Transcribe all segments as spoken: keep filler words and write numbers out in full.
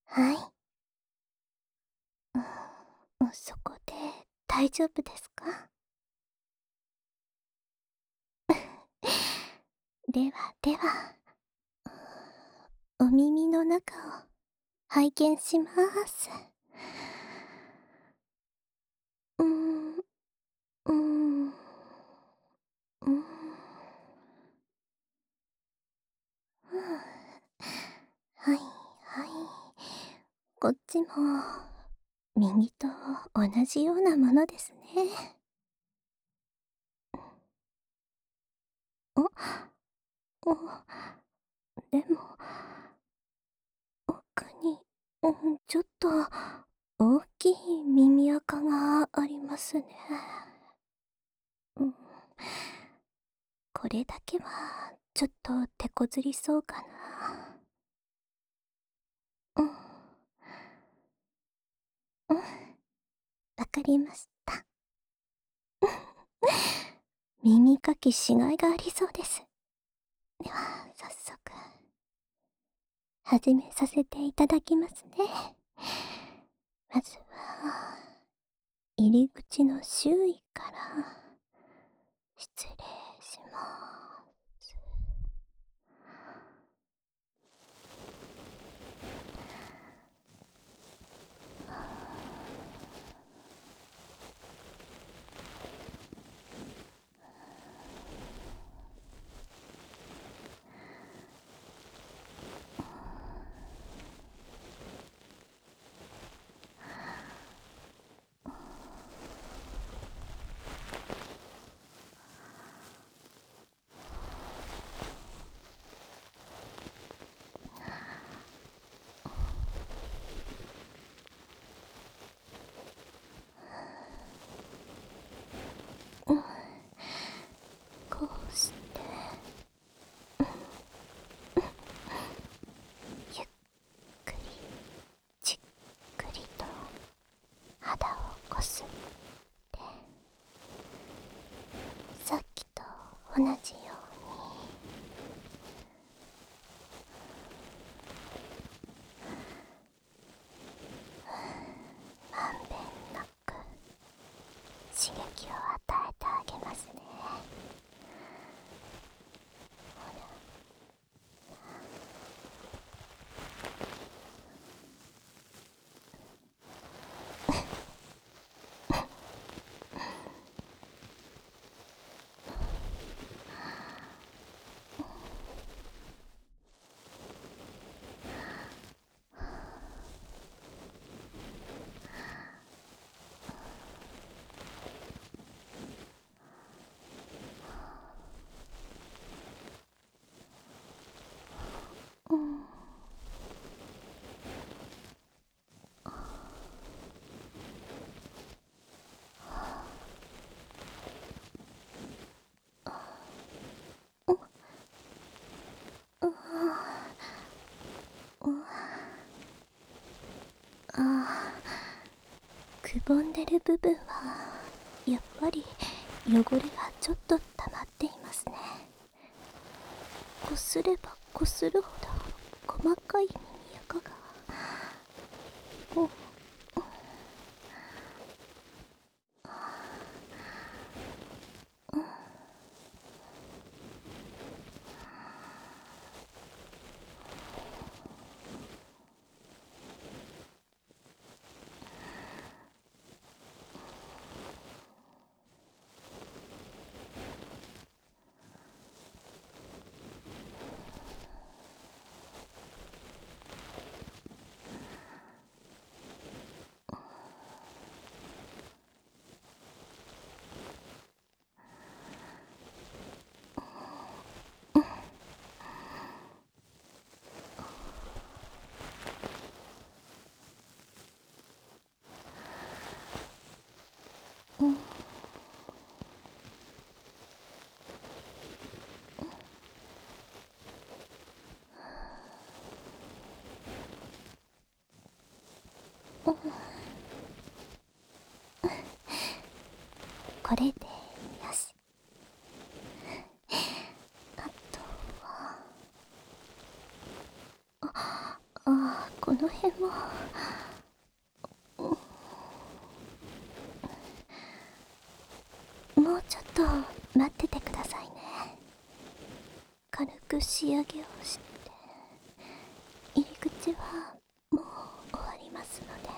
はい。うん、そこで大丈夫ですか？ではでは、お耳の中を拝見します。うーん、うーん、うーん。ふう。はいはい。こっちも右と同じようなものですね。あ、あ、でも、奥に、うん、ちょっと大きい耳垢がありますね。うん。これだけはちょっと手こずりそうかな。うん。うん、わかりました。耳かきしがいがありそうです。では、早速、始めさせていただきますね。まずは、入り口の周囲から、失礼します。うん、こうして、ゆっくりじっくりと肌をこすって、さっきと同じようにまんべんなく刺激を与えてあげますね。ほら。うん。うわうわあー、くぼんでる部分はやっぱり汚れがちょっと溜まっていますね。こすればこするほど細かい耳垢が。うん。うん。これでよし。あとは、ああ、ここの辺も。もうちょっと待っててくださいね。軽く仕上げをして、入り口はもう終わりますので。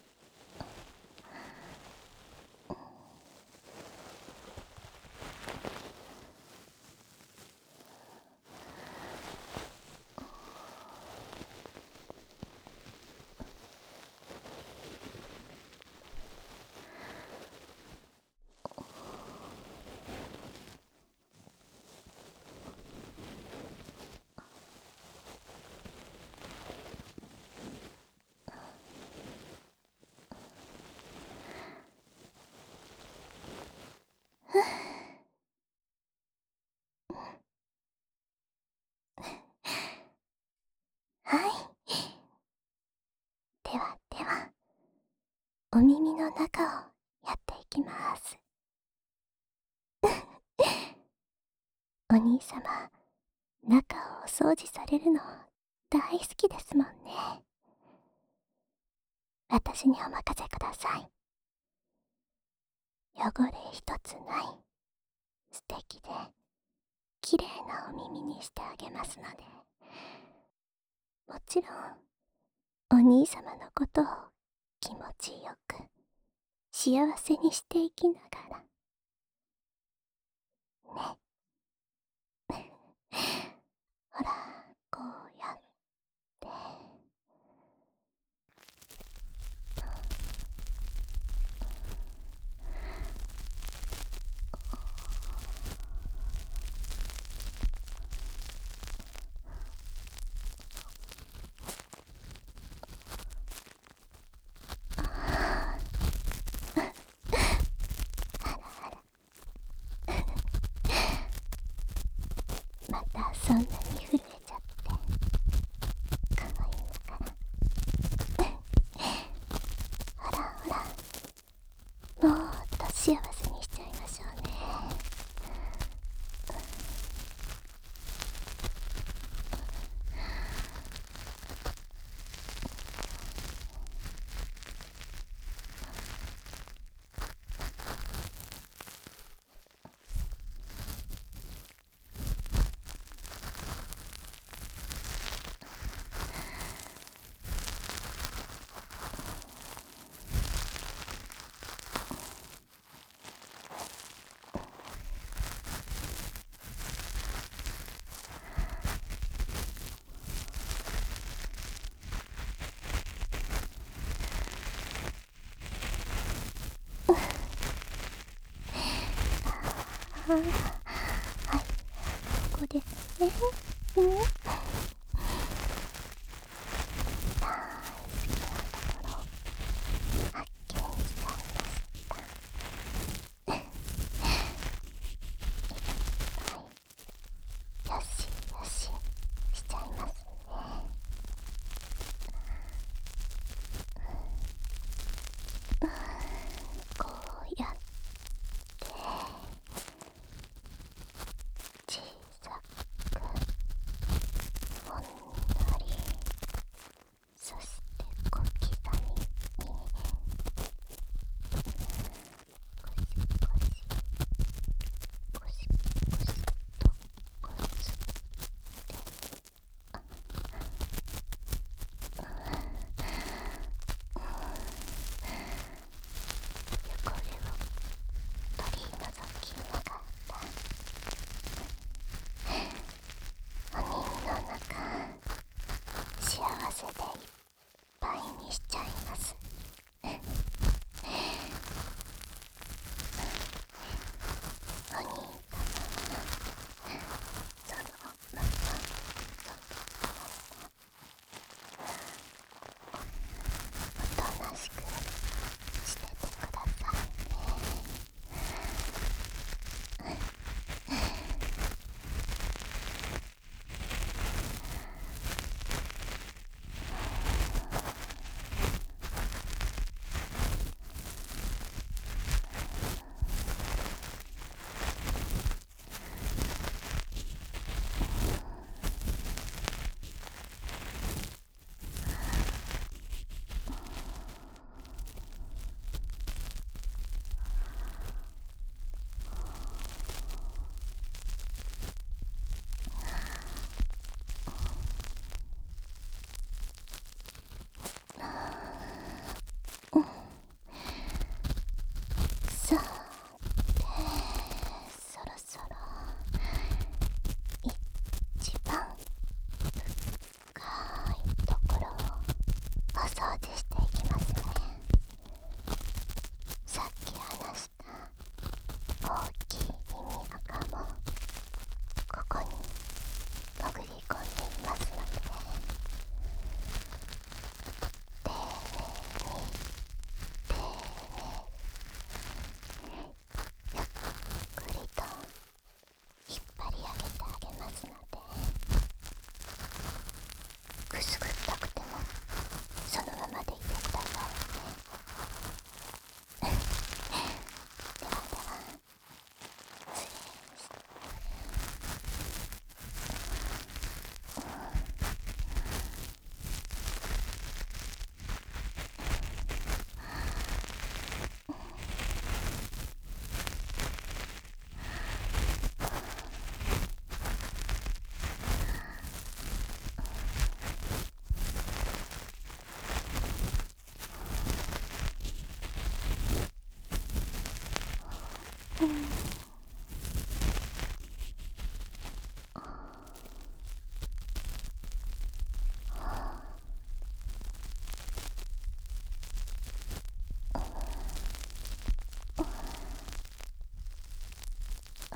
はい。ではでは、お耳の中をやっていきます。お兄様、中をお掃除されるの大好きですもんね。私にお任せください。汚れ一つない、素敵で綺麗なお耳にしてあげますので。もちろん、お兄様のことを気持ちよく幸せにしていきながらね。ほら、こうやって。またそんなに震えちゃってかわいいのかな。ほらほら、もっと幸せにしちゃいましょうね。はい、ここですね。うん、大好きなところ発見しちゃいました。よしよししちゃいますね。こうやって小さく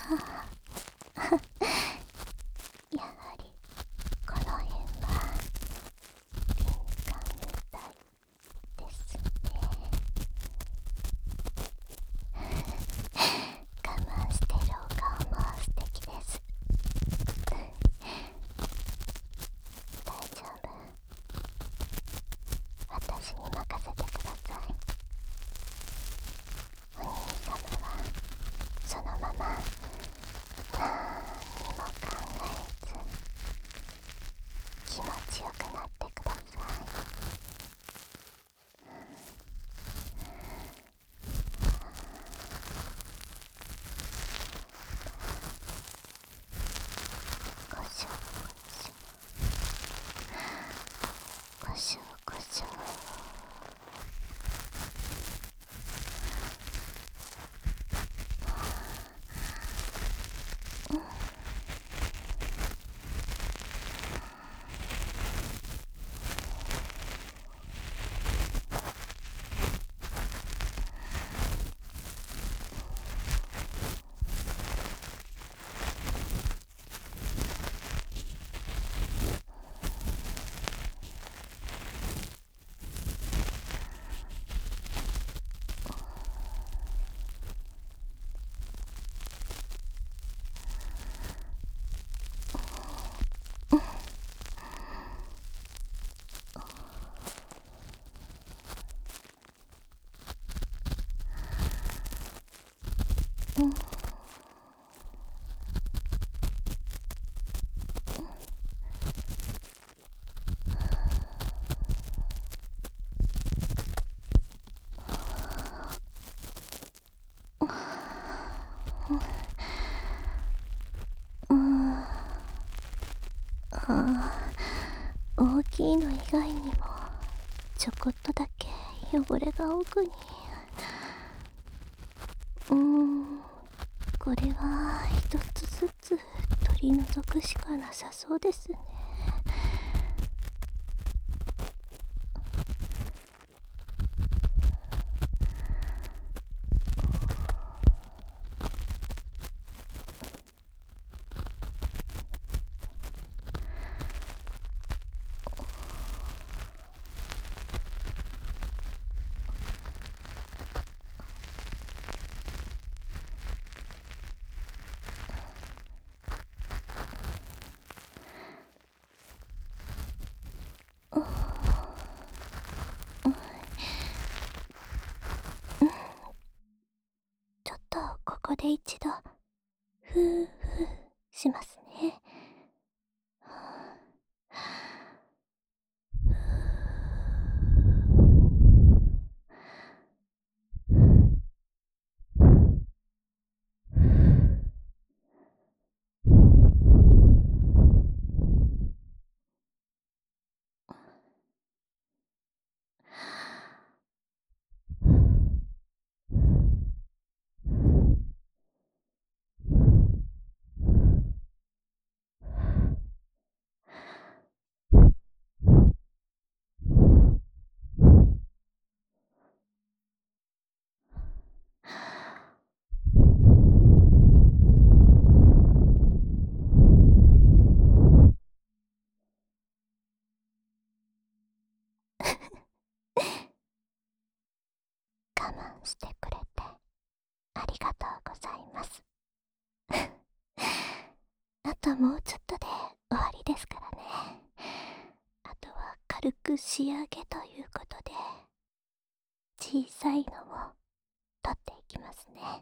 やはりこの辺は敏感みたいですね。我慢してるお顔も素敵です。大丈夫。私に任せてください。お兄様はそのまま何にも考えず気持ちよくなってください。ごしょごしょごしょごしょ。うんああ、大きいの以外にもちょこっとだけ汚れが奥に。うーんこれは一つずつ取り除くしかなさそうですね。ちょっとここで一度ふーふーしますね。我慢してくれてありがとうございます。あともうちょっとで終わりですからね。あとは軽く仕上げということで小さいのを取っていきますね。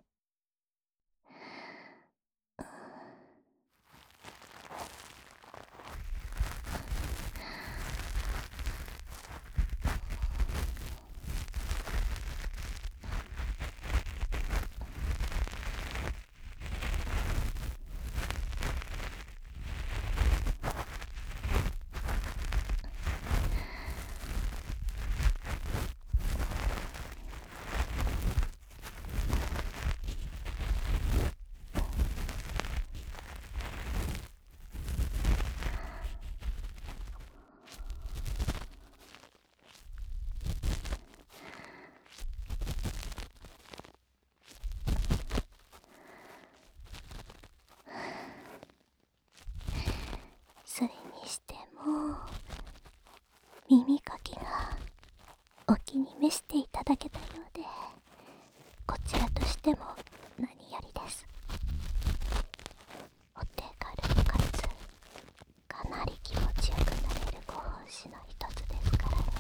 それにしても耳かきがお気に召していただけたようで、こちらとしても何よりです。お手軽かつかなり気持ちよくなれるご奉仕の一つですからね。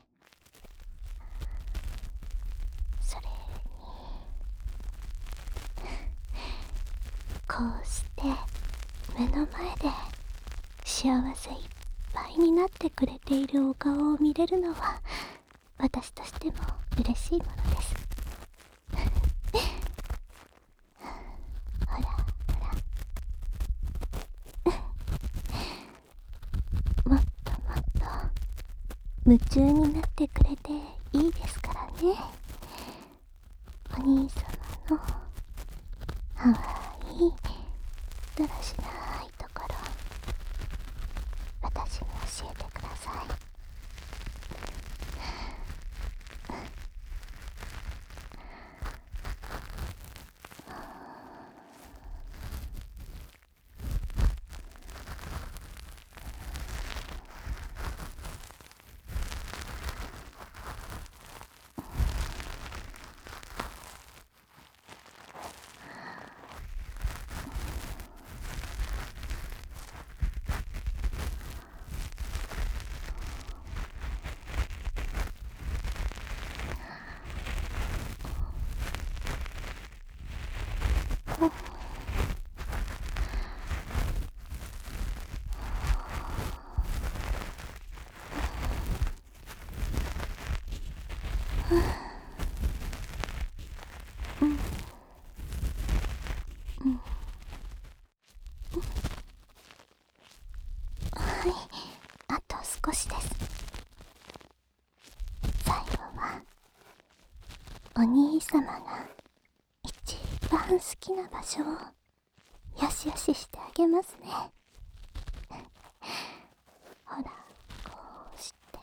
それにこうして目の前で幸せいっぱいになってくれているお顔を見れるのは、私としても嬉しいものです。ほらほらもっともっと夢中になってくれていいですからね。お兄様のかわいいだらしないところ、私に教えてください。はい、あと少しです。最後はお兄様が一番好きな場所をよしよししてあげますね。ほら、こうして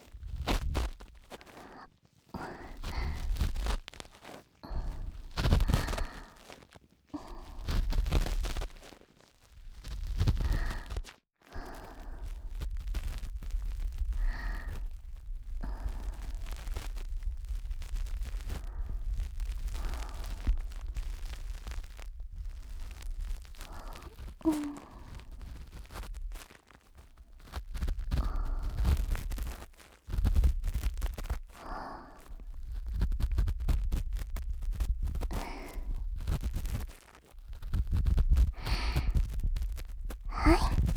うん。はい、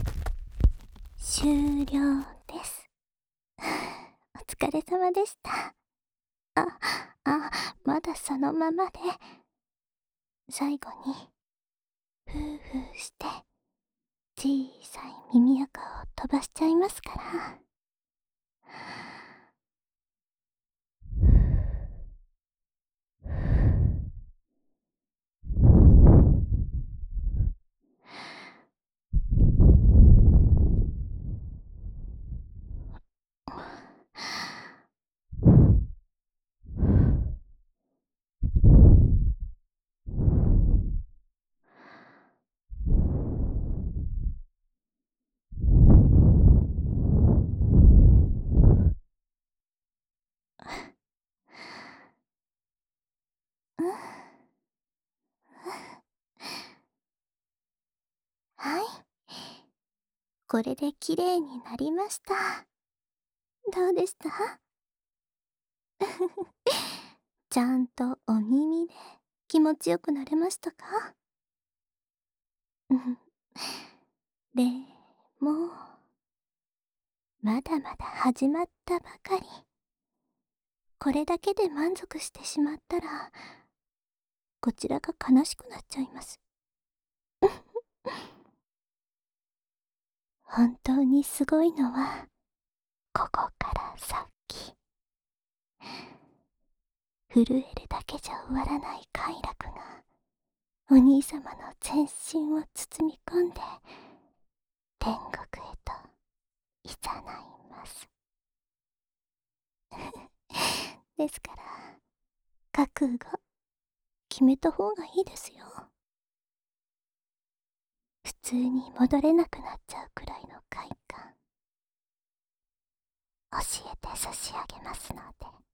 終了です。お疲れ様でした。あ、あ、まだそのままで。最後にふーふーして小さい耳垢を飛ばしちゃいますから。うん、はい、これで綺麗になりました。どうでした？ちゃんとお耳で気持ちよくなれましたか？うん。でもまだまだ始まったばかり。これだけで満足してしまったら、こちらが悲しくなっちゃいます。本当にすごいのはここから先。震えるだけじゃ終わらない快楽がお兄様の全身を包み込んで天国へといざないます。ですから覚悟決めた方がいいですよ。普通に戻れなくなっちゃうくらいの教えて差し上げますので。